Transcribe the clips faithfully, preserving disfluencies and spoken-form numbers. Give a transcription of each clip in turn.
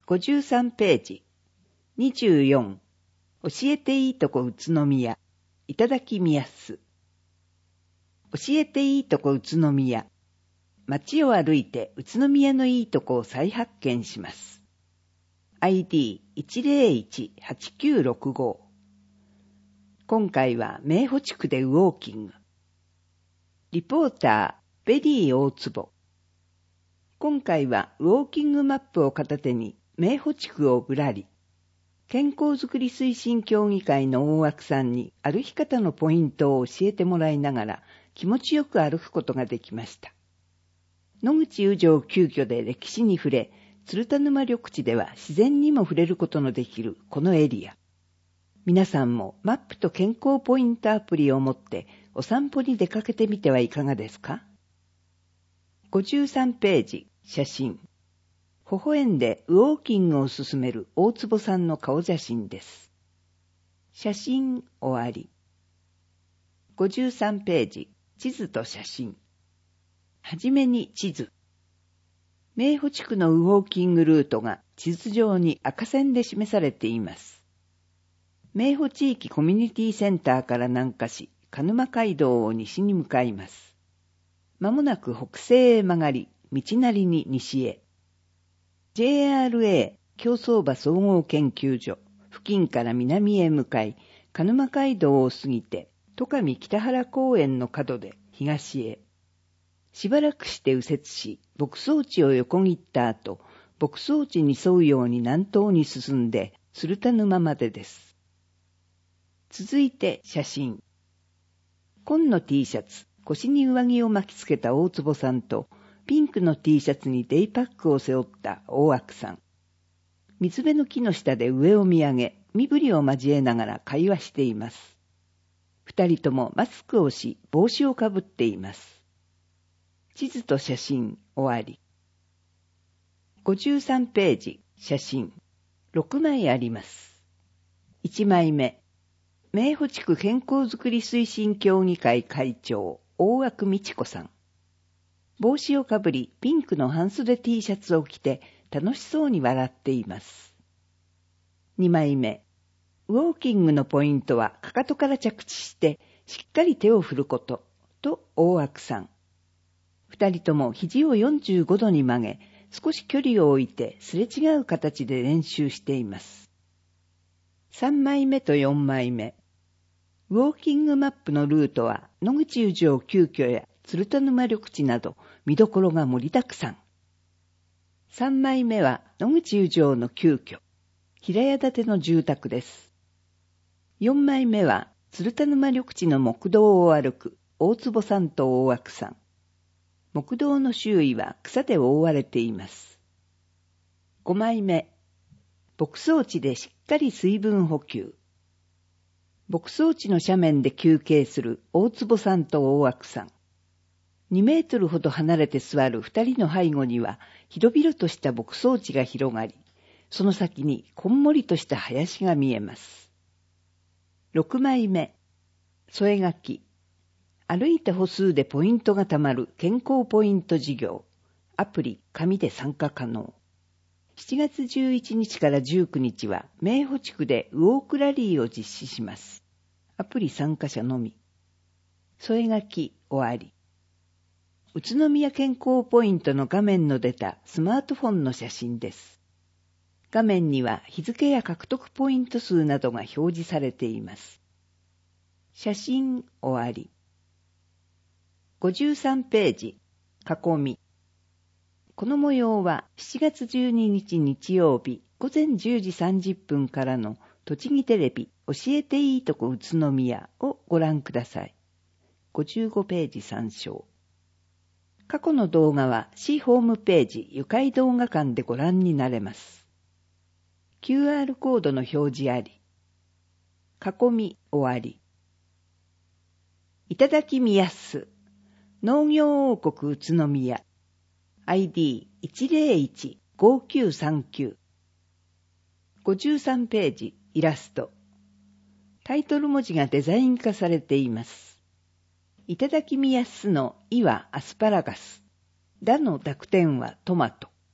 ごじゅうさんページ。にじゅうよん。教えていいとこ宇都宮。いただきみやす。教えていいとこ宇都宮。街を歩いて宇都宮のいいとこを再発見します。アイディーいちゼロいちはちきゅうろくご。今回は名保地区でウォーキング。リポーター、ベリー大坪。今回はウォーキングマップを片手に名保地区をぶらり。健康づくり推進協議会の大枠さんに歩き方のポイントを教えてもらいながら気持ちよく歩くことができました。野口宇城旧居で歴史に触れ、鶴田沼緑地では自然にも触れることのできるこのエリア。皆さんもマップと健康ポイントアプリを持ってお散歩に出かけてみてはいかがですか？ごじゅうさんページ、写真。微笑んでウォーキングを進める大坪さんの顔写真です。写真終わり。ごじゅうさんページ、地図と写真。はじめに地図。名保地区のウォーキングルートが地図上に赤線で示されています。名保地域コミュニティセンターから南下し、鹿沼街道を西に向かいます。まもなく北西へ曲がり、道なりに西へ。ジェイアールエー 競走馬総合研究所付近から南へ向かい、鹿沼街道を過ぎて、戸上北原公園の角で東へ。しばらくして右折し、牧草地を横切った後、牧草地に沿うように南東に進んで、鶴田沼までです。続いて写真。紺の T シャツ、腰に上着を巻きつけた大坪さんと、ピンクの T シャツにデイパックを背負った大枠さん。水辺の木の下で上を見上げ、身振りを交えながら会話しています。二人ともマスクをし、帽子をかぶっています。地図と写真終わり。ごじゅうさんページ、写真。ろくまいあります。いちまいめ。名保地区健康づくり推進協議会会長、大枠美智子さん。帽子をかぶり、ピンクの半袖 T シャツを着て、楽しそうに笑っています。にまいめ。ウォーキングのポイントは、かかとから着地して、しっかり手を振ること、と大枠さん。二人とも肘をよんじゅうごどに曲げ、少し距離を置いて、すれ違う形で練習しています。さんまいめとよんまいめ。ウォーキングマップのルートは、野口宇城旧居や鶴田沼緑地など、見どころが盛りだくさん。さんまいめは野口宇城の旧居、平屋建ての住宅です。よんまいめは鶴田沼緑地の木道を歩く大坪さんと大枠さん。木道の周囲は草で覆われています。ごまいめ。牧草地でしっかり水分補給。牧草地の斜面で休憩する大坪さんと大枠さん。にメートルほど離れて座る二人の背後には広々とした牧草地が広がり、その先にこんもりとした林が見えます。ろくまいめ。添え書き。歩いた歩数でポイントがたまる健康ポイント事業。アプリ、紙で参加可能。しちがつじゅういちにちからじゅうくにちは名保地区でウォークラリーを実施します。アプリ参加者のみ。添え書き終わり。宇都宮健康ポイントの画面の出たスマートフォンの写真です。画面には日付や獲得ポイント数などが表示されています。写真終わり。ごじゅうさんページ、囲み。この模様はしちがつじゅうににち日曜日ごぜんじゅうじさんじゅっぷんからの栃木テレビ教えていいとこ宇都宮をご覧ください。ごじゅうごページ参照。過去の動画は市ホームページゆかい動画館でご覧になれます。キューアール コードの表示あり。囲み終わり。いただきみやす。農業王国宇都宮。アイディーいちゼロいちごきゅうさんきゅう。ごじゅうさんページイラスト。タイトル文字がデザイン化されています。いただきみやすのいはアスパラガス。だの濁点はトマト。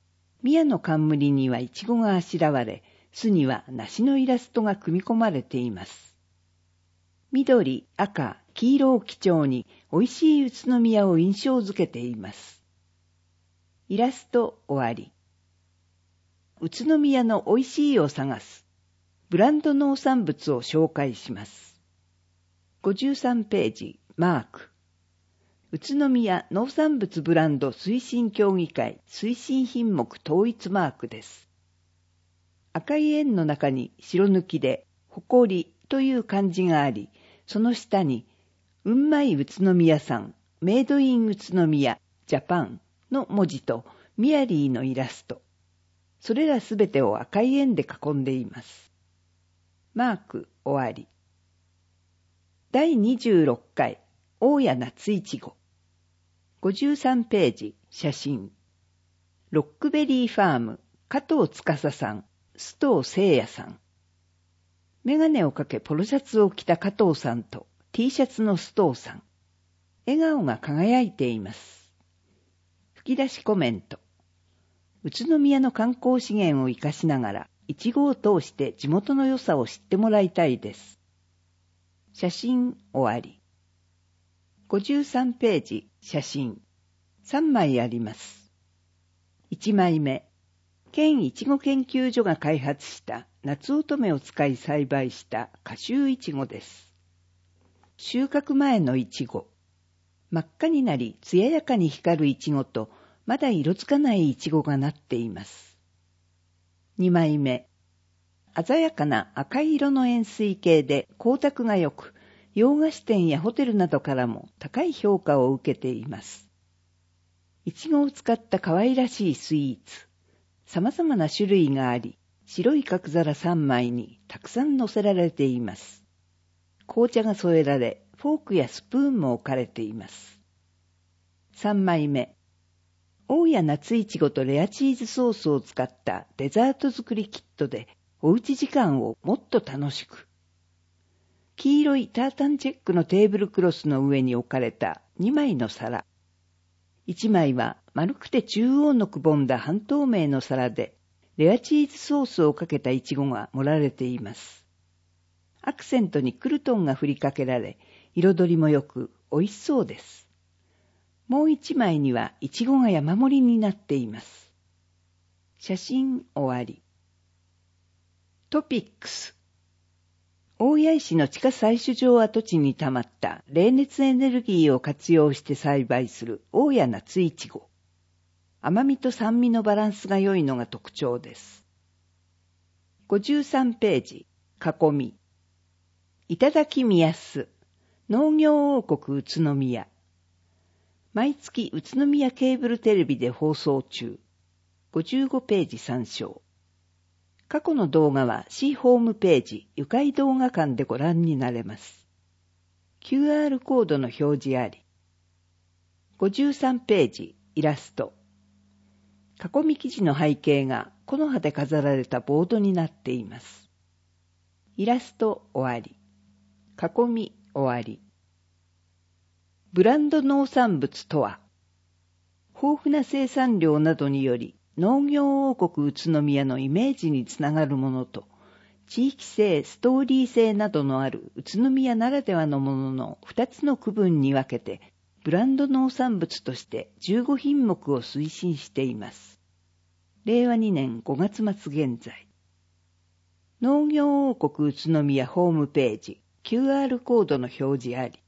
宮の冠にはイチゴがあしらわれ、巣には梨のイラストが組み込まれています。緑、赤、黄色を基調に美味しい宇都宮を印象づけています。イラスト終わり。宇都宮の美味しいを探す。ブランド農産物を紹介します。ごじゅうさんページ、マーク。宇都宮農産物ブランド推進協議会推進品目統一マークです。赤い円の中に白抜きで、誇りという漢字があり、その下に、うんまい宇都宮産、メイドイン宇都宮、ジャパンの文字とミヤリーのイラスト。それらすべてを赤い円で囲んでいます。マーク終わり。だいにじゅうろっかい、大谷夏いちご。ごじゅうさんページ、写真。ロックベリーファーム、加藤司さん、須藤聖也さん。メガネをかけポロシャツを着た加藤さんと T シャツの須藤さん。笑顔が輝いています。吹き出しコメント。宇都宮の観光資源を生かしながら、いちごを通して地元の良さを知ってもらいたいです。写真終わり。ごじゅうさんページ、写真。さんまいあります。いちまいめ。県いちご研究所が開発した夏乙女を使い栽培した夏秋いちごです。収穫前のいちご。真っ赤になり艶やかに光るいちごと、まだ色づかないいちごがなっています。にまいめ。鮮やかな赤い色の円錐形で光沢が良く、洋菓子店やホテルなどからも高い評価を受けています。いちごを使った可愛らしいスイーツ。様々な種類があり、白い角皿さんまいにたくさん乗せられています。紅茶が添えられ、フォークやスプーンも置かれています。さんまいめ。大谷夏いちごとレアチーズソースを使ったデザート作りキットで、おうち時間をもっと楽しく。黄色いタータンチェックのテーブルクロスの上に置かれたにまいの皿。いちまいは丸くて中央のくぼんだ半透明の皿で、レアチーズソースをかけたイチゴが盛られています。アクセントにクルトンが振りかけられ、彩りもよく美味しそうです。もういちまいにはイチゴが山盛りになっています。写真終わり。トピックス。大谷石の地下採取場跡地に溜まった冷熱エネルギーを活用して栽培する大谷夏いちご。甘みと酸味のバランスが良いのが特徴です。ごじゅうさんページ、囲み。いただきみやす、農業王国宇都宮。毎月宇都宮ケーブルテレビで放送中。ごじゅうごページ参照。過去の動画は C ホームページ、ゆかい動画館でご覧になれます。キューアール コードの表示あり。ごじゅうさんページ、イラスト。囲み記事の背景が木の葉で飾られたボードになっています。イラスト終わり。囲み終わり。ブランド農産物とは、豊富な生産量などにより農業王国宇都宮のイメージにつながるものと、地域性、ストーリー性などのある宇都宮ならではのもののふたつの区分に分けて、ブランド農産物としてじゅうごひんもくを推進しています。れいわにねんごがつまつ現在。農業王国宇都宮ホームページ、キューアール コードの表示あり。